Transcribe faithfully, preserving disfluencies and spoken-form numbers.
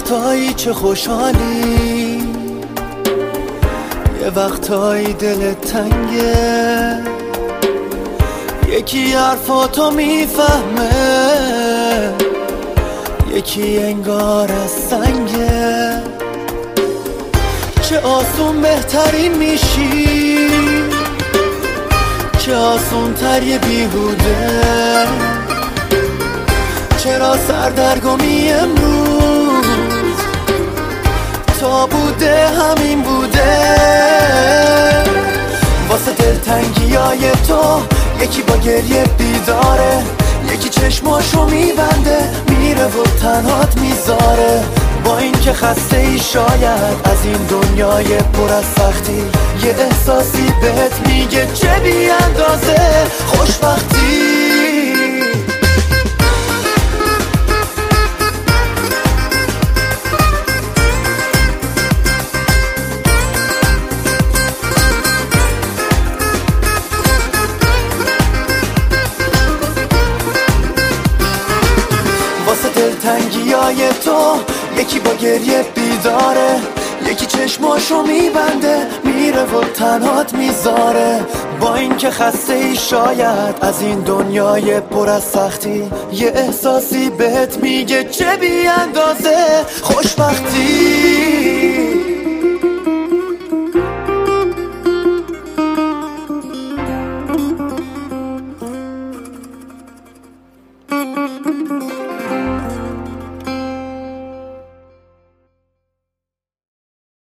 وقتایی چه خوشحالی، یه وقتایی دلت تنگه، یکی حرفاتو میفهمه، یکی انگار از سنگه. چه آسون بهترین میشی، چه آسون تر یه بیهوده. چرا سردرگمی امروز تا بوده همین بوده. واسه دلتنگی های تو یکی با گریه بیداره، یکی چشماشو میبنده میره و تنهات میذاره. با این که خسته ای شاید از این دنیای پر از سختی، یه احساسی بهت میگه چه بی اندازه خوشبختی. واسه دلتنگی های تو یکی با گریه بیداره، یکی چشماشو میبنده میره و تنهات میذاره. با این که خسته ای شاید از این دنیای پر از سختی، یه احساسی بهت میگه چه بی اندازه خوشبختی.